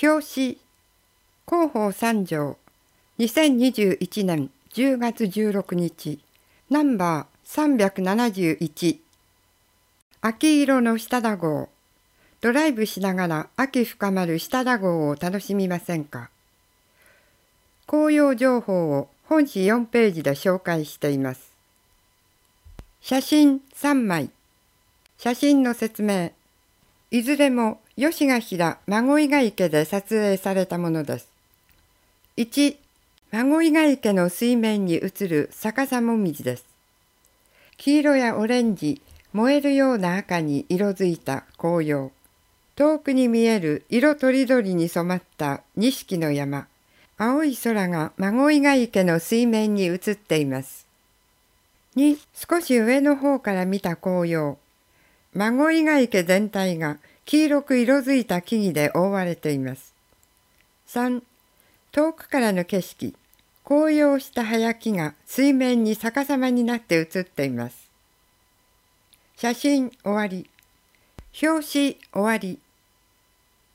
表紙広報3条2021年10月16日ナンバー371秋色の下田号ドライブしながら秋深まる下田号を楽しみませんか。紅葉情報を本誌4ページで紹介しています。写真3枚。写真の説明。いずれも吉ヶ平孫井ヶ池で撮影されたものです。1、孫井ヶ池の水面に映る逆さもみじです。黄色やオレンジ、燃えるような赤に色づいた紅葉。遠くに見える色とりどりに染まった錦の山。青い空が孫井ヶ池の水面に映っています。2、少し上の方から見た紅葉。孫井ヶ池全体が黄色く色づいた木々で覆われています。3、遠くからの景色。紅葉した葉や木が水面に逆さまになって写っています。写真終わり。表紙終わり。